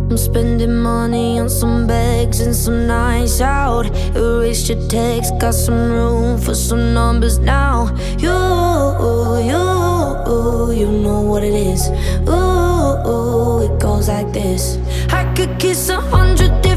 I'm spending money on some bags and some nights out. Erased your text, got some room for some numbers now. You know what it is. Ooh, it goes like this. I could kiss 100